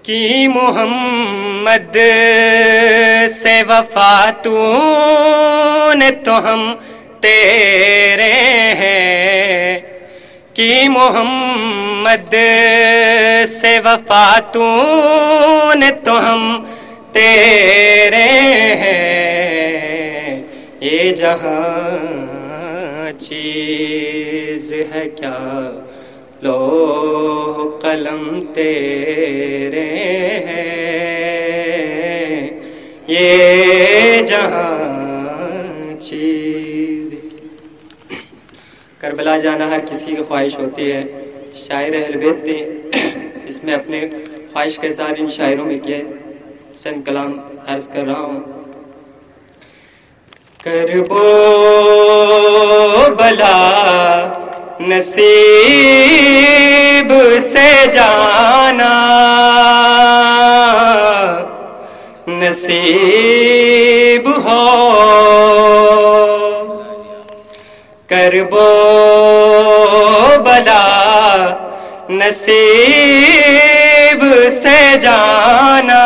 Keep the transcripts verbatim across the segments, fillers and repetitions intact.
کی محمد سے وفا تو نے تو ہم تیرے ہیں، کی محمد سے وفا تو نے تو ہم تیرے ہیں، یہ جہاں چیز ہے کیا لوح قلم تیرے ہیں، یہ جہاں چیز۔ کربلا جانا ہر کسی کی خواہش ہوتی ہے، شاعر اہل بیت نے اس میں اپنے خواہش کے اظہار ان شاعروں میں کیے، چند کلام عرض کر رہا ہوں۔ کربو بلا نصیب سے جانا، نصیب ہو کربو بلا نصیب سے جانا،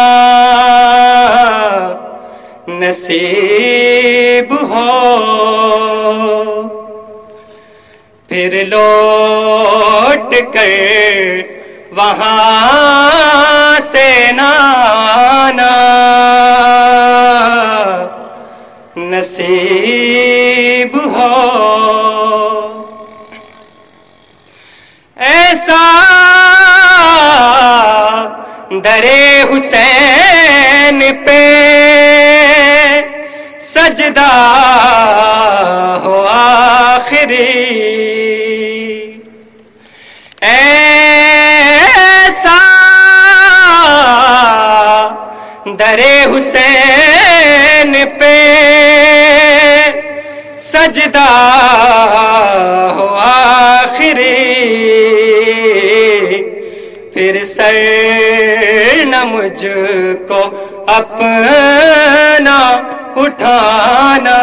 نصیب ہو پھر لوٹ کر وہاں سے نہ آنا، نصیب ہو ایسا درے حسین پہ سجدہ ہو آخری، ایسا درے حسین پہ سجدہ ہو آخری، پھر سر نہ مجھ کو اپنا اٹھانا،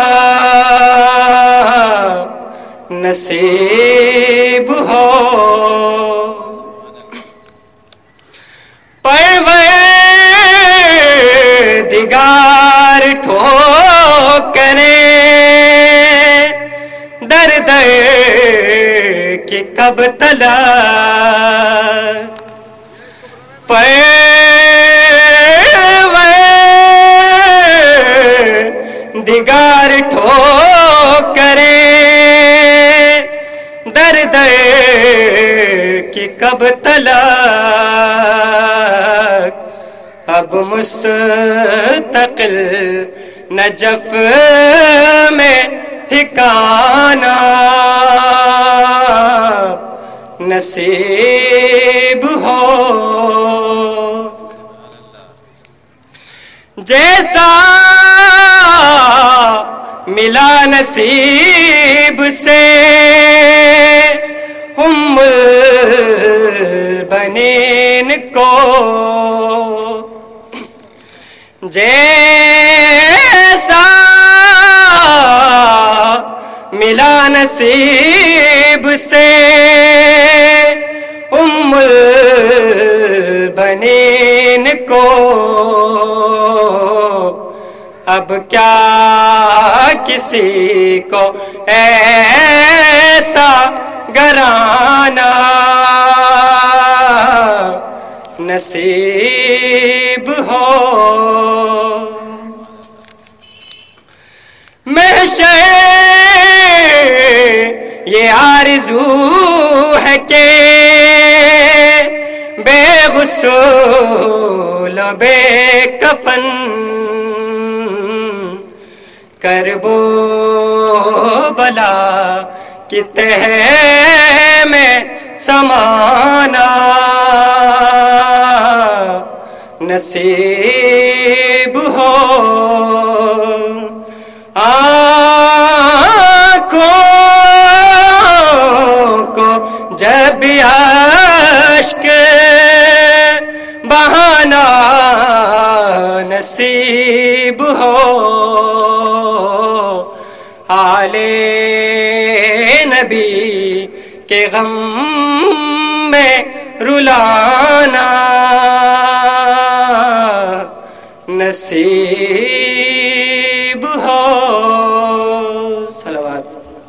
نصیب ہو پروردگار ٹھوکریں در در کی کب تلک، پروردگار ٹھوکریں در در کی کب تلک، اب مستقل نجف میں ٹھکانا، نصیب ہو جیسا ملا نصیب سے ام البنین کو، جیسا ملا نصیب سے ام البنین کو، اب کیا کسی کو ایسا گرانا، نصیب ہو محشر یہ آرزو ہے کہ بے غسل و بے کفن کربو بلا کی تہ میں سمانا، نصیب ہو آنکھوں کو جب اشک بہانا، نصیب ہو آل نبی کے غم میں رلانا، نصیب ہو